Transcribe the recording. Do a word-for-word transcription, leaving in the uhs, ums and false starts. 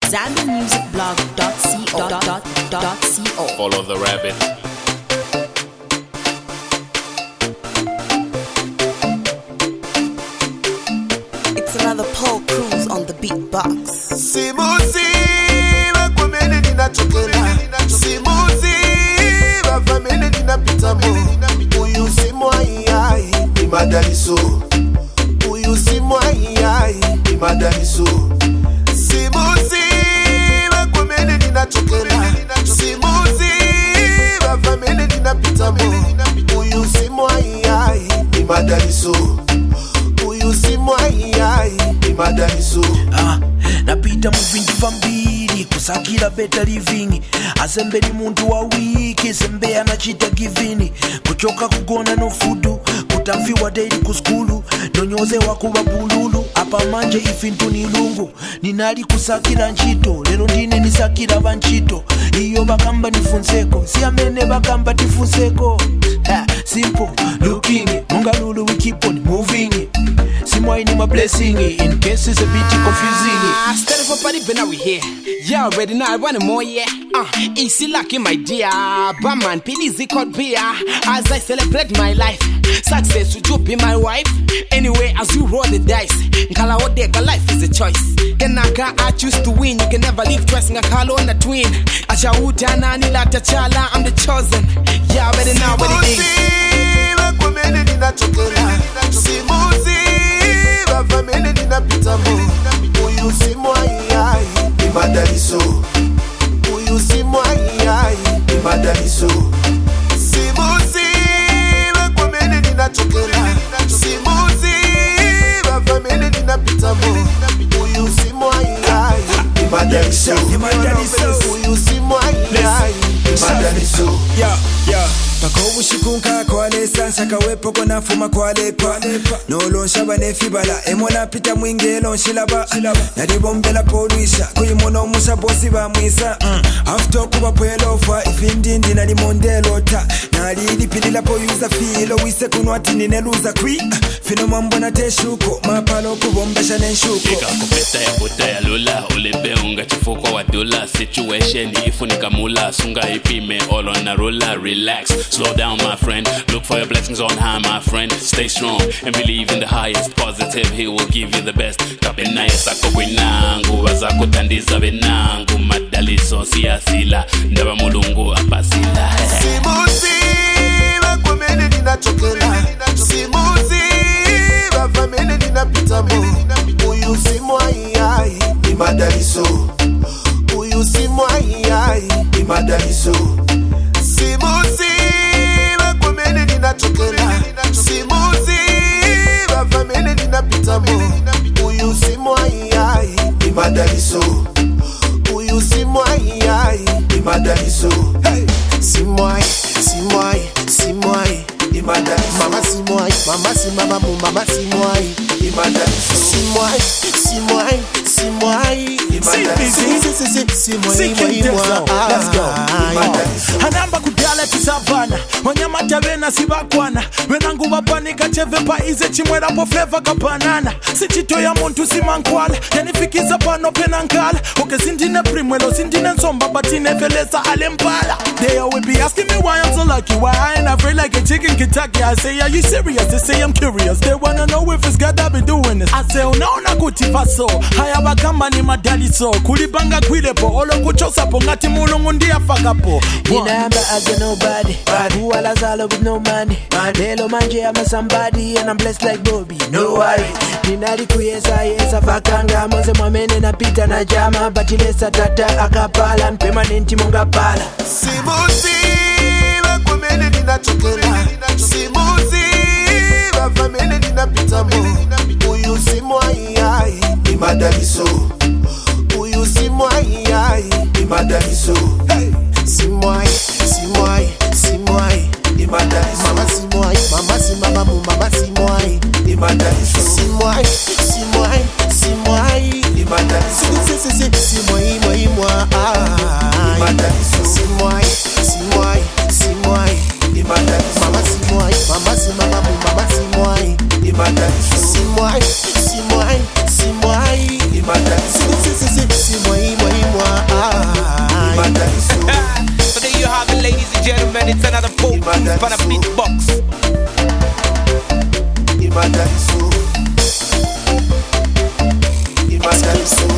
Zambia Music Blog dot co. Follow the rabbit. It's another Paul Cruz on the beatbox. Simuzi wakwamene ninachokela, simuzi wafamene ninapitamo. Uyu simwai ni madaliso, uyu simwai ni madaliso. Simuzi wakwamene ninachokela, simuzi wafamene ninapitamo. Uyu simwai ni madaliso, uyu simwai ni madaliso. Ah, napita muvingi vambiri kusakira better living. Asembe ni muntu wa wiki, sembe anachita givini. Kuchoka kugona no fudu, kutamfiwa daily kuskulu. Nonyoze wakuba bululu, apa manje ifintu ni lungu. Ninali kusakira nchito, lero ndine nisakira banchito. Iyo bakamba nifunseko, siamene bakamba tifunseko. Ha, simple, looking it, munga lulu we keep on moving it. Simwai ni my blessing it, in case it's a bit confusing it. Ah, steady for party, but now we here. Yeah, already know I want more, yeah. Uh, easy lucky, my dear. Barman, please, it could be, uh, as I celebrate my life. Success, would you be my wife? Anyway, as you roll the dice, Nkala Odeka, life is a choice. Then I got, I choose to win. You can never leave dressing a color on a twin. Ashahuta, Nani, Lata, Chala, I'm the chosen. Yeah, already know what it is. Wakwamene ninachokela, simuzi wafamene ninapitamo. Uyu simwai ni madaliso, uyu simwai ni madaliso. Simuzi wakwamene ninachokela, simuzi wafamene ninapitamo. Uyu simwai ni madaliso, uyu simwai ni madaliso. Yeah, yeah. Pakobu shikunka kwa lesa Saka wepo kona fuma kwa lepa Nolo nshaba nefibala Emona pita mwingelo nshilaba Nadibombela polisha Kuyimono musha bosi ba mwisa mm. After kuba pwelofa Ifindindi na limondelo ta Nalili pilila po yuza filo Wise kunwati nineluza kwi Fino mambo na teshuko Mapalo kubombesha nenshuko Kika kupeta ya puta ya lula Ulebe unga chifuko wa dula Situation ifunika mula Sunga ipime all on a ruler Relax, slow down my friend. Look for your blessings on high my friend. Stay strong and believe in the highest. Positive, he will give you the best. Kapena yesako kwinangu Wazako tandiza venangu Madaliso siyasila Ndaba mulungu apasila. Simuzi wakwamene ninachokela, simuzi wafamene ninapitamo. Uyu simwai ni madaliso, uyu simwai ni madaliso. Simuzi wakwamene ninachokela, simuzi wafamene ninapitamo. Uyu simwai ni madaliso, uyu simwai ni madaliso. Hey! Simwai, simwai, simwai ni madaliso. Mama simwai, mama si mama mu mama simwai ni madaliso. Simwai, simwai, simwai ni madaliso. Simwai, simwai, let's go. Hanamba kudala tisavana Wanyama tavena sibakwana Wenangu wapanika cheve paize Chimwera po flavor kapanana Sichito ya muntu simankwala Yanifikiza pano penankala Oke sindine primwelo sindine nsomba Batine veleza alempala They always be asking me why I'm so lucky Why I ain't afraid like a chicken Kentucky I say are you serious? They say I'm curious They wanna know if it's God I be doing this I say unaona kutifaso Haya bakamba ni madaliso Kulibanga kwilepo Olo kuchosa po Ngati mulungu ndiya fakapo Ninamba as a nobody Who all azalo with no money Lelo manje I'm a somebody And I'm blessed like Bobby No worry Ninari kuyesa yesa Fakanga Mose mwamene na pita na jama Batilesa tata akapala Permanenti munga pala Simuzi wakwamene ninachokela, simuzi wafamene ninapitamo. Uyu simwai ni madaliso, uyu simwai ni madaliso. Hey! Simwai, simwai, simwai ni madaliso. Mama simwai, mama si mama mu mama simwai ni madaliso. Simwai, simwai, simwai ni madaliso. Simwai, mwai, mwa ni madaliso. Simwai, simwai, simwai ni madaliso. Mama simwai, mama si mama mu mama simwai ni madaliso. Simwai, simwai, simwai ni madaliso. Simwai, mwai some